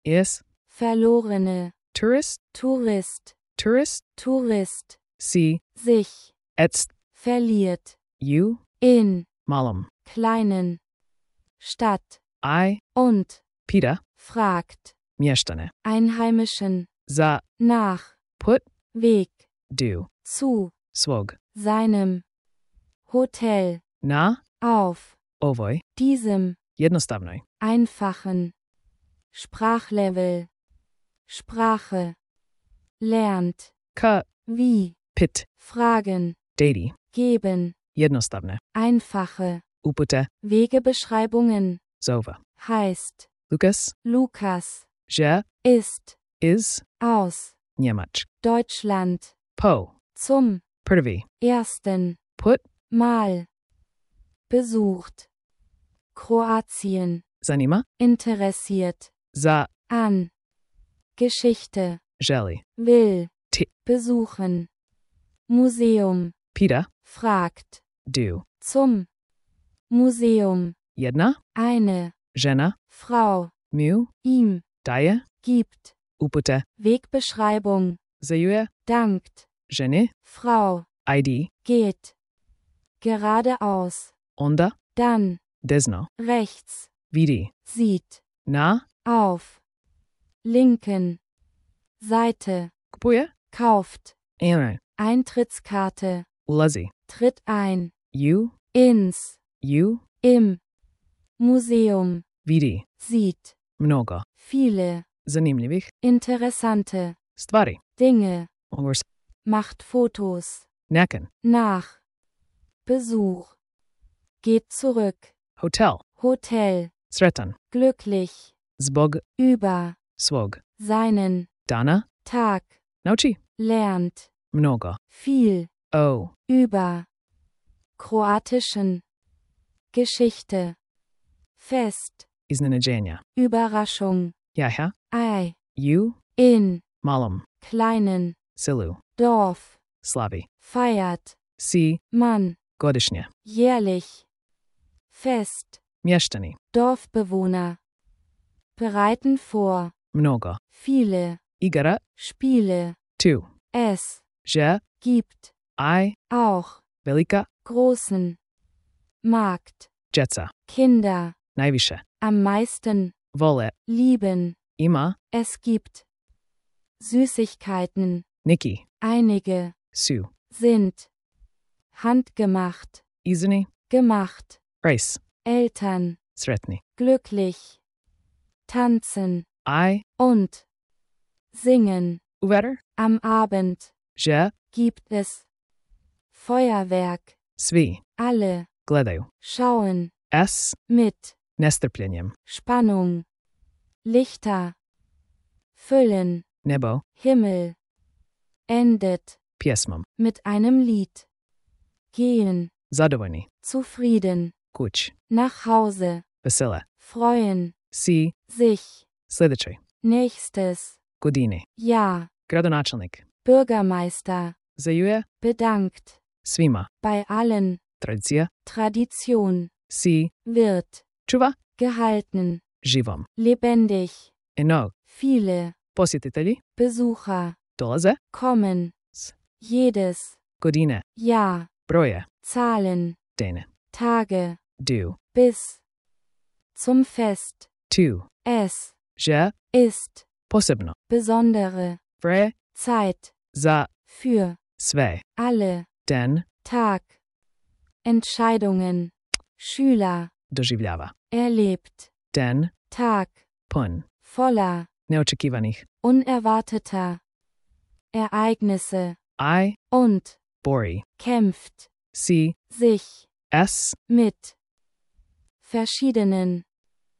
is verlorene, tourist, Tourist, tourist, Tourist, see, sich, etst, verliert, you, in, malum, kleinen, Stadt, I, und, pita, fragt, mieszkanie, Einheimischen, za, nach, put, Weg, do, zu, swog, seinem, Hotel, na, auf, ovoj, diesem, jednostavnoj, einfachen, Sprachlevel, Sprache, lernt, ka, wie, pit, fragen, dati, geben, jednostavne, einfache, upute, Wegebeschreibungen, zova, heißt, Lukas, Lukas, že, ist, is, aus, Niemać, Deutschland, po, zum, prvi, ersten, put, Mal, besucht, Kroatien, zanima, interessiert, za, an, Geschichte, želi, will, Ti. besuchen, Museum, pita, fragt, do, zum, Museum, jedna, eine, žena, Frau, mu, ihm, daje, gibt, upute, Wegbeschreibung, zajuje, dankt, ženi, Frau, ID, geht, geradeaus, onda, dann, desno, rechts, vidi, sieht, na, auf, linken, Seite, kupuje, kauft, ene, Eintrittskarte, ulazi, tritt ein, you, ins, you, im, Museum, vidi, sieht, mnogo, viele, zanimljivih, interessante, stvari, Dinge, ongors, macht Fotos, neken, nach, Besuch, geht zurück, hotel, Hotel, sretan, glücklich, zbog, über, svog, seinen, dana, Tag, nauči, lernt, mnogo, viel, o, über, kroatischen, Geschichte, Fest, iznenađenja, Überraschung, jaha, ei, you, in, malom, kleinen, silu, Dorf, slavi, feiert, si, Mann, godišnje, jährlich, Fest, mještani, Dorfbewohner, bereiten vor, mnogo, viele, igara, Spiele, tu, es, že, gibt, I, auch, velika, großen, Markt, djeca, Kinder, najviše, am meisten, vole, lieben, ima, es gibt, Süßigkeiten, neki, einige, su, sind, handgemacht, izini, gemacht, race, Eltern, sretni, glücklich, tanzen, I, und, singen, uveter, am Abend, že, gibt es, Feuerwerk, svi, alle, gledaju, schauen, s, mit, nestrpljenjem, Spannung, Lichter, füllen, nebo, Himmel, endet, pjesmom, mit einem Lied, gehen, zadovoljni, zufrieden, kuć, nach Hause, vesele, freuen, si, sich, sljedećoj, nächstes, godini, ja, gradonačelnik, Bürgermeister, zajuje, bedankt, svima, bei allen, tradicija, Tradition, si, wird, čuva, gehalten, živom, lebendig, enog, viele, posjetitelji, Besucher, dolaze, kommen, s, jedes, godine, ja, broje, Zahlen, dene, Tage, du, bis, zum Fest, tu, es, že, ist, posebno, besondere, vre, Zeit, za, für, sve, alle, den, Tag, Entscheidungen, Schüler, doživljava, erlebt, den, Tag, pun, voller, neočekivanih, unerwarteter, Ereignisse, I, und, bori, kämpft, si, sich, s, mit, verschiedenen,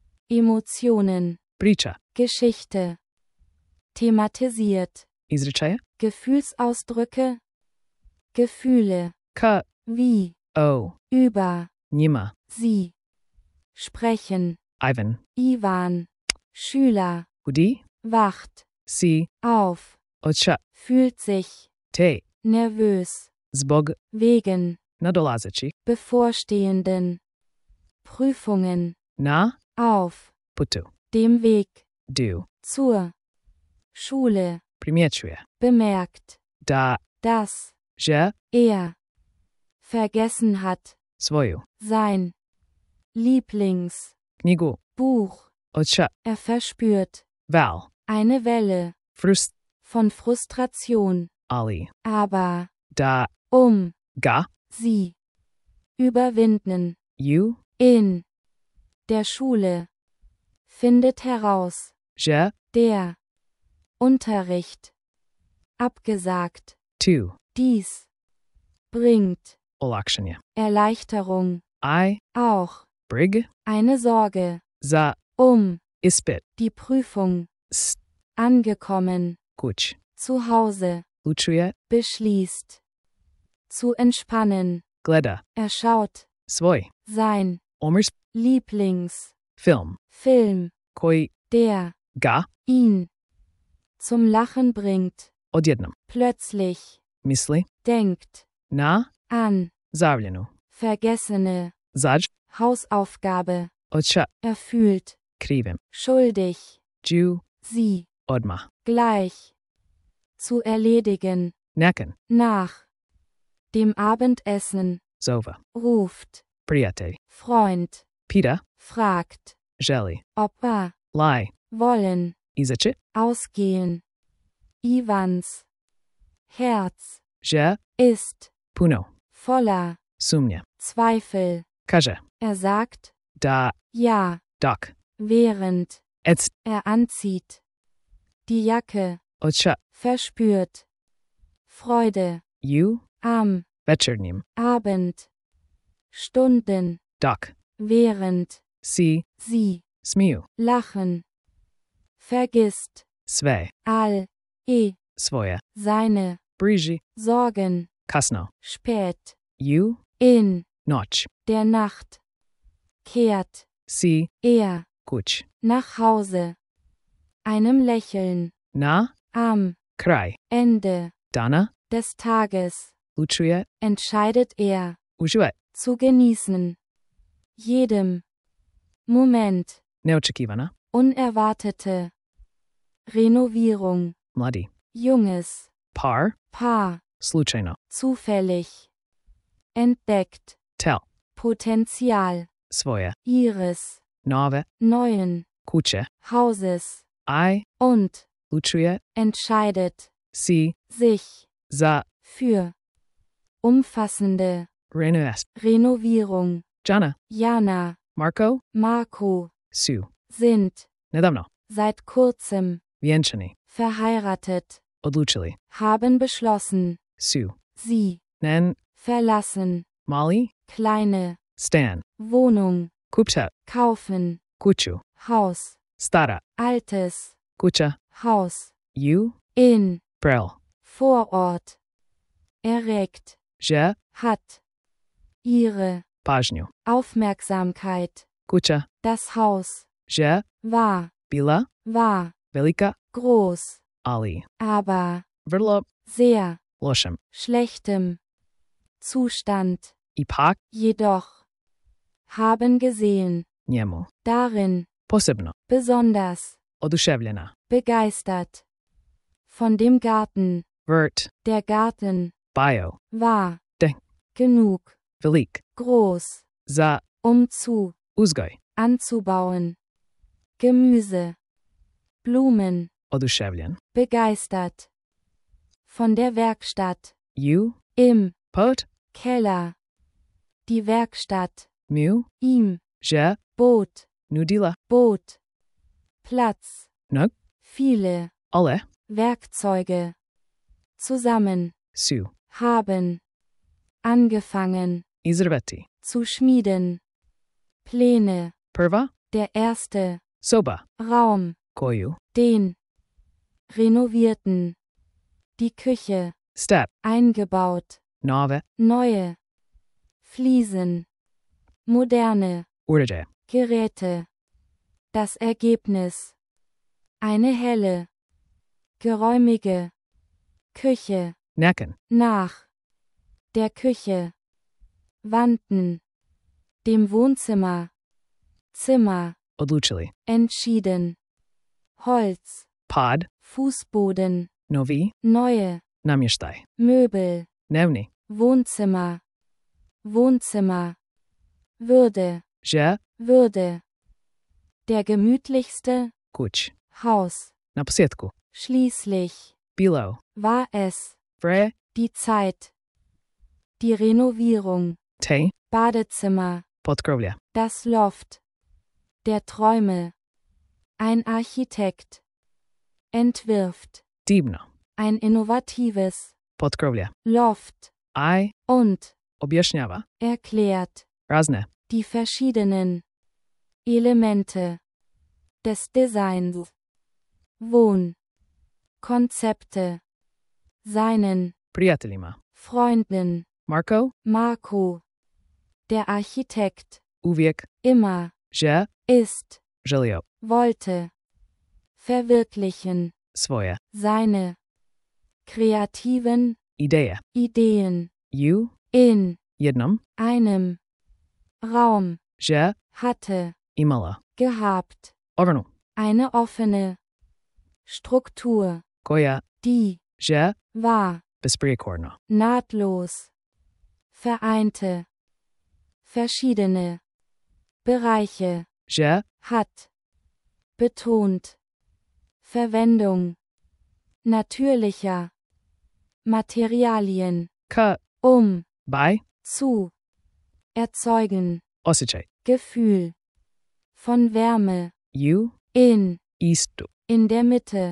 Emotionen, priča, Geschichte, thematisiert, izričaje, Gefühlsausdrücke, Gefühle, ka, wie, o, über, njima, sie, sprechen, Ivan, Ivan, Schüler, hudi, wacht, si, auf, odsha, fühlt sich, te, nervös, zbog, wegen, nadolazeći, bevorstehenden, Prüfungen, na, auf, putu, dem Weg, du, zur Schule, Примечує. bemerkt, Да. dass Же. vergessen hat, Свою. sein Lieblingsbuch. Книгу. Отча. Verspürt Val. eine Welle Frust. von Frustration, Ali. aber Da. Ga. sie überwinden. You. In der Schule findet heraus, Je. der Unterricht abgesagt. Tu. Dies bringt Олакшення. Erleichterung, I. auch Brig. eine Sorge, За. Ispit. die Prüfung, St. angekommen, Kuch. zu Hause, Lučuje. beschließt, zu entspannen, Gleda. schaut Svoj. sein Omers. Lieblingsfilm, Film. Koi. der Ga. ihn zum Lachen bringt. Odjednom. Plötzlich Misli. denkt Na. an Zavljenu. vergessene Zaj. Hausaufgabe. Отча. Fühlt Krivim. schuldig, Ju. sie Odma. gleich zu erledigen. Neken. Nach dem Abendessen Zova. ruft Priate. Freund, Pita. fragt, Želi. ob Lai. wollen Izače. ausgehen. Ivans Herz Je. ist Puno. voller Sumnja. Zweifel. Kaže. Sagt Da. ja, Dak. während Ets. anzieht. Die Jacke Отча. verspürt Freude You. am Večernjim. Abend. Stunden Dak. während Si. sie Smiju. lachen. Vergisst Sve. all Svoje. seine Briži. Sorgen. Kasno. Spät You. in Noć. der Nacht kehrt Si. Kuć. nach Hause. Einem Lächeln Na. am Kraj. Ende Dana. des Tages Lučuje. entscheidet Uživaj. zu genießen. Jedem Moment. Neočekivana. Unerwartete Renovierung. Mladi. Junges Par. Paar. Slučajno. Zufällig entdeckt. Tel. Potenzial Svoje. ihres Nove. neuen Kuće. Hauses I. und Lučuje. entscheidet Si. sich Za. für umfassende Renovierung. Jana. Jana, Marco. Marco Su. sind Nedavno. seit kurzem Vjenčani. verheiratet, Odlučili. haben beschlossen, Su. sie Nen. verlassen, Mali. kleine Stan. Wohnung Kupča. kaufen, Kuću. Haus, Stara. altes Kuća. Haus You. in Brel. Vorort erregt, Je. hat ihre Pažnju. Aufmerksamkeit. Kuća. Das Haus Je. war Bila. Velika. groß, Ali. aber Vrlo. sehr Lošem. schlechtem Zustand. Ipak. Jedoch haben gesehen, Njemu. darin Posebno. besonders Oduševljena. begeistert von dem Garten. Vrt. Der Garten Bio. war De. genug Velik. groß, Za. zu Uzgoj. anzubauen. Gemüse, Blumen, Oduševljen. begeistert von der Werkstatt. You. Im Pot. Keller. Die Werkstatt Mu. ihm Je. bot Nudila. Platz. Nug. Viele Ale. Werkzeuge zusammen Su. haben angefangen Izrveti. zu schmieden. Pläne. Prva. Der erste Soba. Raum, Koju. den renovierten. Die Küche Step. eingebaut. Nave. Neue Fliesen. Moderne Urge. Geräte. Das Ergebnis. Eine helle, geräumige Küche. Neken. Nach der Küche. Wandten. Dem Wohnzimmer. Zimmer. Odlučili. Entschieden. Holz, Pod. Fußboden, Nový. neue, Namještaj. Möbel, Dnevný. Wohnzimmer, Wohnzimmer, Würde, Že. Würde, der gemütlichste, Kuč. Haus, Na posjetku. schließlich, Bilo. war es, Vre. die Zeit, die Renovierung, Te. Badezimmer, Podkrovlje. das Loft, der Träume, ein Architekt, entwirft, Divno. ein innovatives, Podkrovlje. Loft, I. und, Objašnjava. erklärt, Razne. die verschiedenen Elemente des Designs, Wohn, Konzepte, seinen Prijateljima. Freunden, Marko. Marco, der Architekt, Uvijek. immer, Že. ist, Želio. wollte, verwirklichen, Svoje. seine kreativen Ideje. Ideen, Ju. in Jednom. einem Raum, Že. hatte, Imala. gehabt, Ovrnu. eine offene Struktur, Koja. die, Že. war, Besprijekorno. nahtlos, vereinte, verschiedene Bereiche, Že. hat, betont, Verwendung, natürlicher Materialien, Ka. By. zu, erzeugen, Osjećaj. Gefühl, von Wärme, Ju. in Istu. der Mitte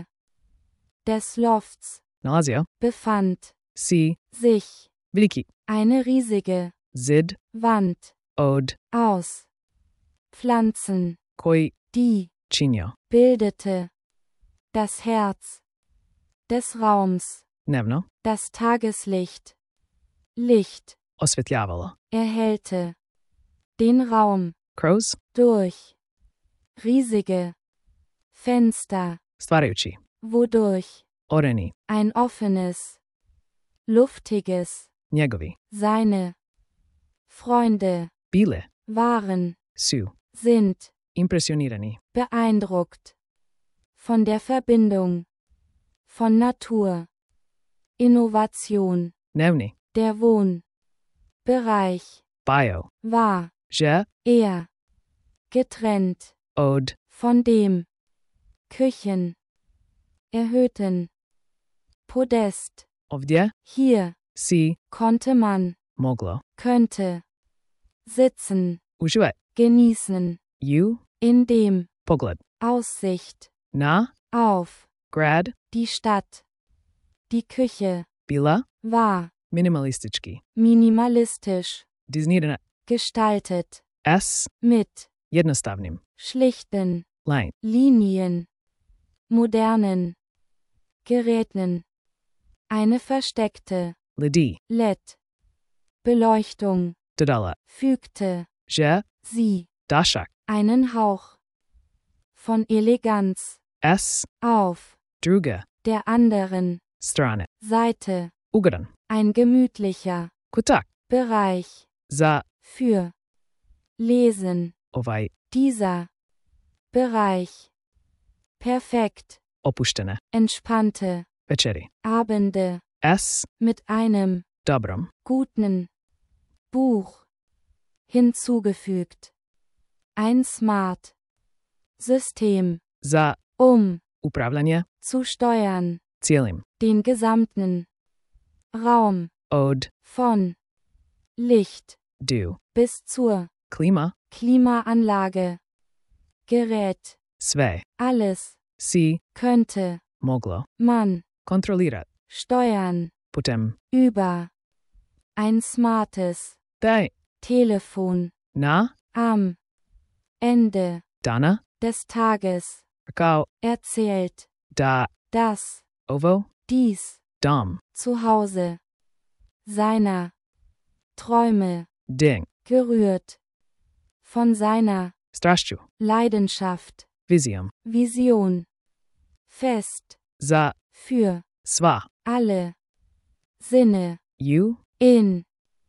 des Lofts, Nalazio. befand, Si. sich, Veliki. eine riesige Zid. Wand, Od. aus Pflanzen, Koji. die, Činio. bildete, das Herz des Raums, Dnevno. das Tageslicht, Licht, Osvetljavalo. erhellte, den Raum, Kroz. durch, riesige Fenster, Stvarajući. wodurch, Oreni. ein offenes, luftiges, Njegovi. seine Freunde, Bile. waren, Su. sind, Impresionirani. beeindruckt, von der Verbindung, von Natur, Innovation, Dnevni. der Wohnbereich, Bio. war, Že. er, getrennt, Od. von dem, Küchen, erhöhten, Podest, Ovdje. hier, Si. konnte man, Moglo. könnte, sitzen, Uživaj. genießen, Ju. in dem, Pogled. Aussicht, Na. auf, Grad. die Stadt, die Küche, Bila. war, Minimalistički. minimalistisch, Diznirana. gestaltet, S. mit, Jednostavnim. schlichten, Line. Linien, modernen Geräten, eine versteckte Ledi. LED, Beleuchtung, Dodala. fügte, Že. sie, Dashak. einen Hauch von Eleganz, S. auf Druga. der anderen Strane. Seite, Ugodan. ein gemütlicher Kutak. Bereich, Za. für Lesen, Ovaj. dieser Bereich, perfekt, Opuštene. entspannte Večeri. Abende, S. mit einem Dobrom. guten Buch hinzugefügt. Ein Smart System, Za. Upravljanje. zu steuern, Cijelim. den gesamten Raum, Od. von Licht Du. bis zur Klima. Klimaanlage. Gerät, Sve. alles, Si. könnte, Moglo. man, Kontrolirat. steuern, Putem. über ein smartes Daj. Telefon, Na. am Ende Dana. des Tages, Kao. erzählt, Da. dass Ovo. dies Dom. zu Hause seiner Träume Ding. gerührt, von seiner Strašću. Leidenschaft, Vizijom. Vision, fest, Za. für Sva. alle Sinne, Ju. in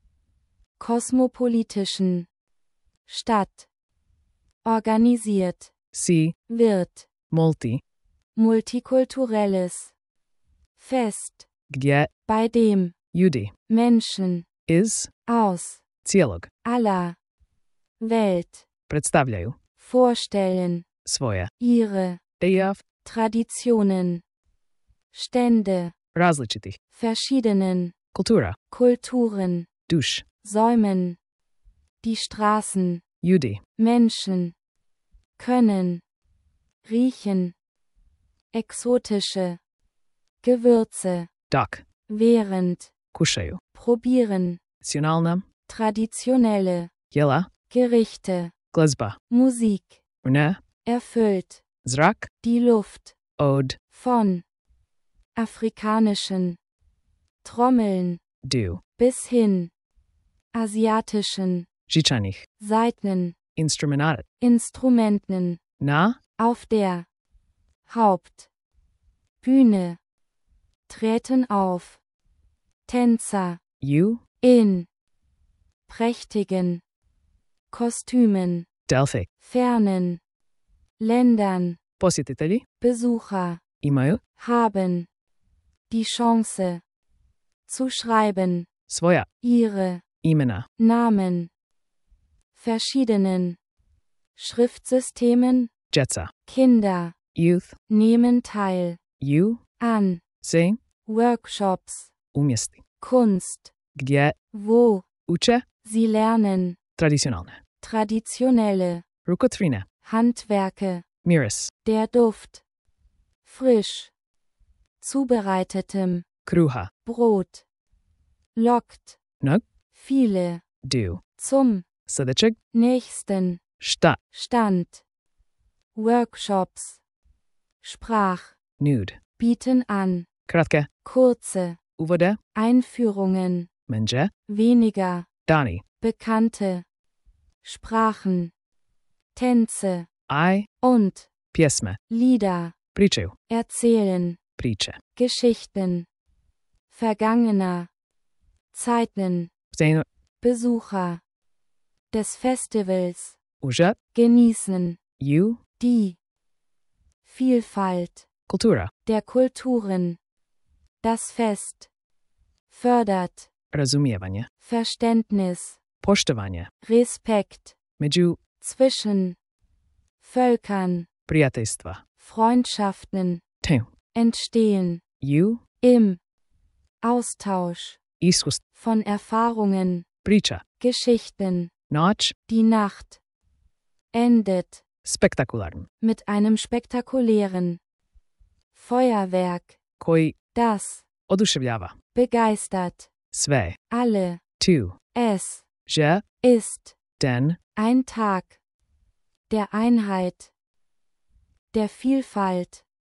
kosmopolitischen Stadt organisiert Si. wird, Multi. multikulturelles Fest, gdje bei dem ljudi Menschen iz aus cijelog aller Welt predstavljaju vorstellen, svoje ihre ideje Traditionen, Stände, različitih verschiedenen kultura, Kulturen, duš, säumen, die Straßen, ljudi, Menschen, können, riechen, exotische Gewürze, dok während, kušaju probieren, nacionalna traditionelle jela, Gerichte, glazba, Musik, ne, erfüllt, zrak, die Luft, od, von afrikanischen Trommeln du, bis hin asiatischen žičanih Saiten, instrumentat Instrumenten na auf der Hauptbühne treten auf Tänzer ju in prächtigen Kostümen, delfi. fernen Ländern, Posjetitelji Besucher imaju haben die Chance zu schreiben, svoja ihre imena Namen verschiedenen Schriftsystemen, djeca, Kinder youth, nehmen teil ju an se Workshops, umjesti, Kunst, gdje wo uče sie lernen tradicionalne traditionelle rukotvine, Handwerke, miris, der Duft frisch zubereitetem kruha, Brot lockt nog, viele du, zum sljedećeg nächsten šta, Stand. Workshops, Sprach, nude, bieten an, kratke kurze uvode, Einführungen, menže, weniger dani, bekannte Sprachen, Tänze aj und pjesme, Lieder pričaju, erzählen, priče, Geschichten vergangener Zeiten, Zeno, Besucher des Festivals uža, genießen ju, die Vielfalt kultura, der Kulturen. Das Fest fördert razumijevanje, Verständnis, poštovanje, Respekt među zwischen Völkern, prijateljstva, Freundschaften te, entstehen ju, im Austausch iskustvo, von Erfahrungen, priča, Geschichten. noć, Die Nacht endet spektakularn, mit einem spektakulären Feuerwerk, koji das oduševljava begeistert sve, alle. tu, Es že, ist den, ein Tag der Einheit, der Vielfalt